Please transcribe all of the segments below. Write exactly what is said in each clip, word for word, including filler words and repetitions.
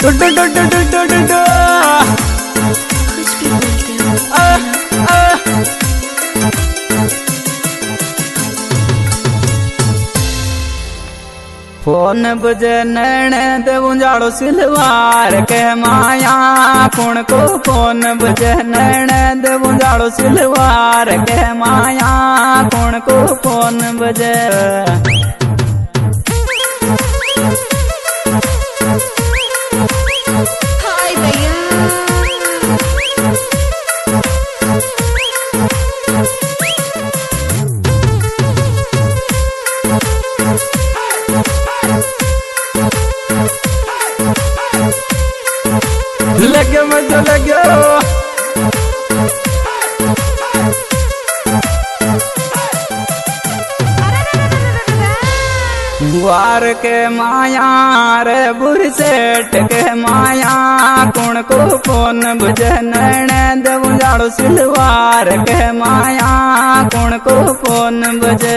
डो डो डो डो डो डो डो डो। कुछ भी बोलते हो। आ, आ। फोन बजे नैण दे उजाड़ो सिलवार के माया कुण को फोन बजे नैण दे उजाड़ो सिलवार के माया कुण को फोन बजे। हाय भैया लगे मजा लगे वार के माया रे बुरी सेठ के माया कुण को फोन बजे नैण दे उजाड़ो सिलवार के माया कुण को फोन बजे।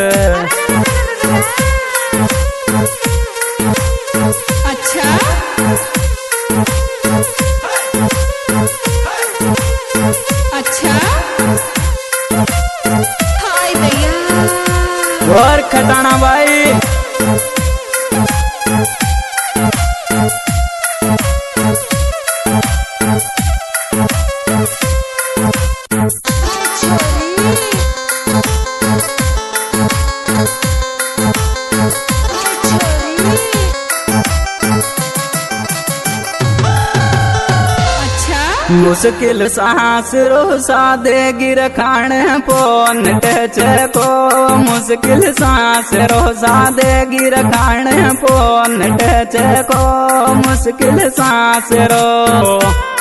अच्छा अच्छा हाय भैया और खटाना भाई मुश्किल सांस रोसा देगी रखाण पोन टच को मुश्किल सांस रोसा देगी रखाण पोन टच को मुश्किल सांस रो।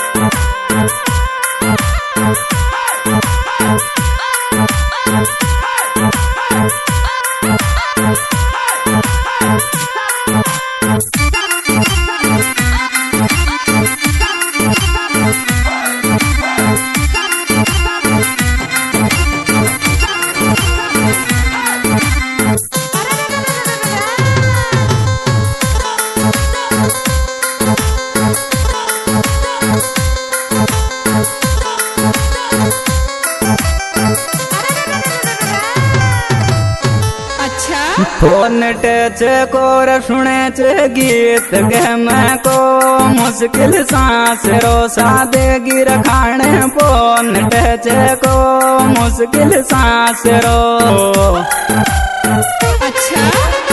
फोन टच को सुने च गीत गम को मुश्किल सांस रोसा देगी रखाण फोन टच को मुश्किल सांस रो। अच्छा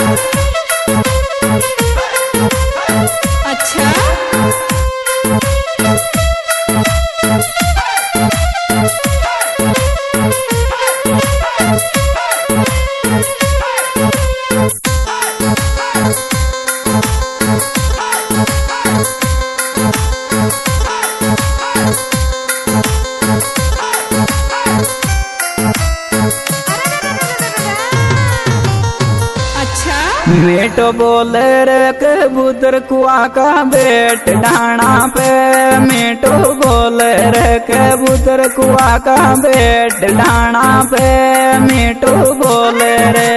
अच्छा मेटो बोले रे कबूतर कुआ का बेट डाना पे मेटो बोले रे कबूतर कुआ का बेट डाना पे मेटो बोले रे।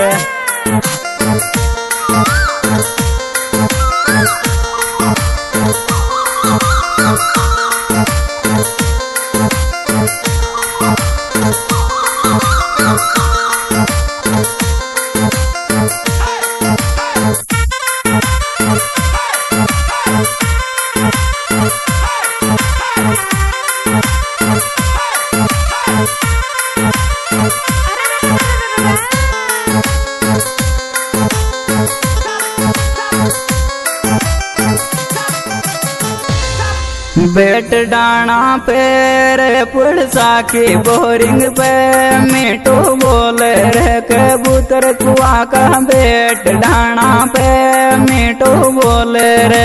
बेट डाना पे रे पुड़सा की बोरिंग पे मेटो बोले रे कबूतर कुआ का बेट डाना पे मेटो बोले रे।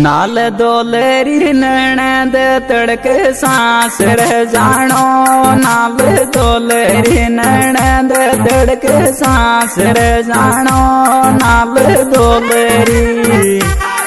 नाल दोलेरी नैन दे तड़के सांस रह जानो नाल दोलेरी नैन दे तड़के सांस रह जानो नाल दोलेरी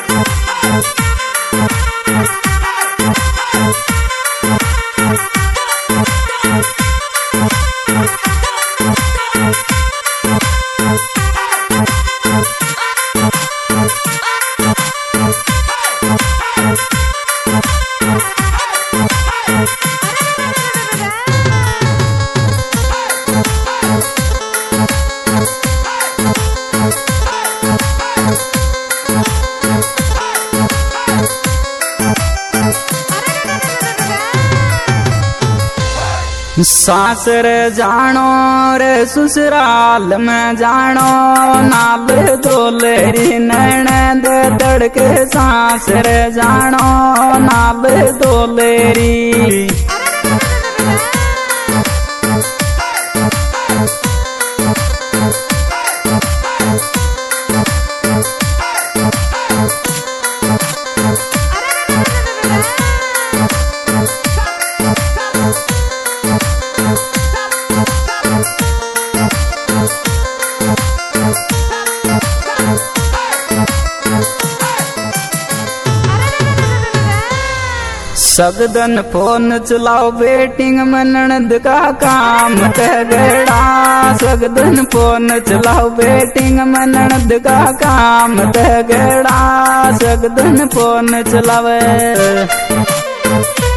सासर जानो रे ससुराल में जानो नाल दोलेरी नैन दे तड़के सांस रे जानो नाल दोलेरी सगदन फोन चलाओ बेटिंग में ननद का काम तगड़ा सगदन फोन चलाओ बेटिंग में ननद का काम तगड़ा सगदन फोन चलावे